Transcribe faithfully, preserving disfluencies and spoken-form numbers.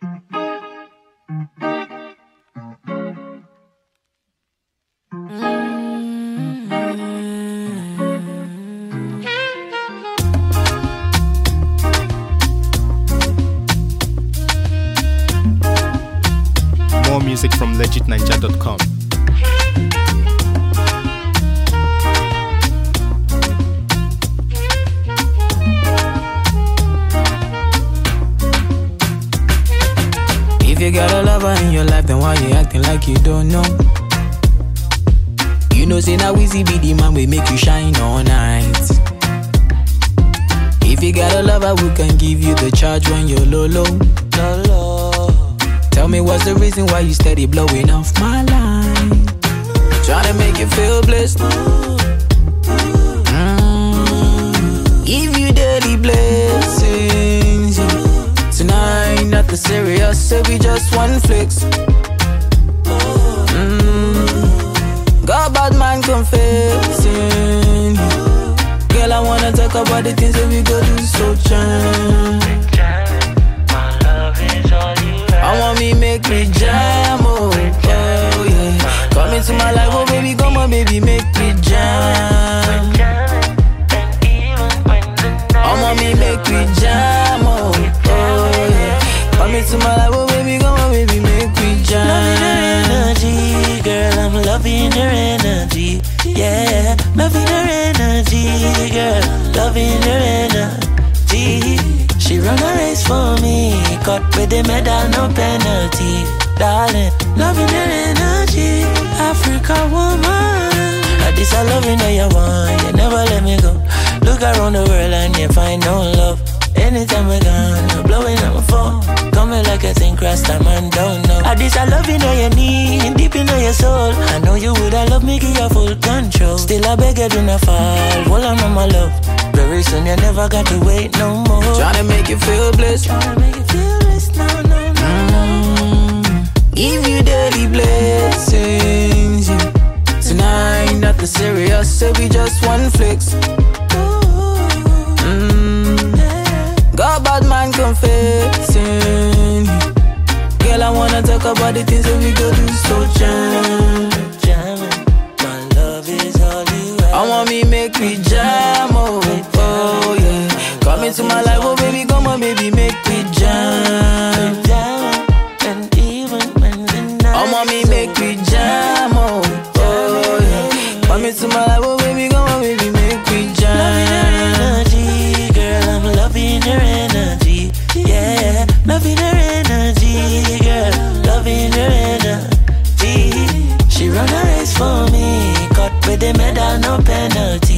More music from legit ninja dot com. If you got a lover in your life, then why you acting like you don't know? You know, say now Weezy be the man we make you shine all night. If you got a lover who can give you the charge when you're low, low, low, low. Tell me what's the reason why you steady blowing off my line? Trying to make you feel blessed. Mm. Give you daily blessings. Tonight, nothing serious, so we just one flex. Mm. Got bad man confessing. Girl, I wanna talk about the things that we go do so jam. My love is all you have. I want me make me jam, oh, oh yeah. Come into my life, oh baby, come on baby, make me jam. I want me make me jam, oh, oh yeah. Come into my life, oh baby, come on baby, make me jam. Loving her energy, girl, I'm loving her energy. Yeah, loving her energy, girl, loving her energy. She run a race for me, cut with the medal, no penalty. Darling, loving her energy, Africa woman. Like this I loving her you want, you never let me go. Look around the world and you find no love. Anytime we're gone, you're blowing up my phone. Coming like a thing cross time and don't know. At this I love you know you need, deep in your soul. I know you would have loved me, give you full control. Still I beg you do not fall, hold on my love. Very soon you never got to wait no more. Tryna make you feel blessed. Tryna make you feel blessed, no, no, no, no. Mm. Give you daily blessings, yeah. Tonight, nothing serious, so we just one flex. Got bad man confessing. Girl, I wanna talk about the things that we go do so jam. Jamming, my love is all you have. I want me make me jam, oh, oh yeah. Come into my life, oh baby, come on baby, make me jam. And even when the night I want me make me jam, oh, oh yeah. Come into my life, oh baby, come on baby, make me jam. Loving her energy, yeah. Loving her energy, girl. Loving her energy. She run a race for me, cut with the medal, no penalty.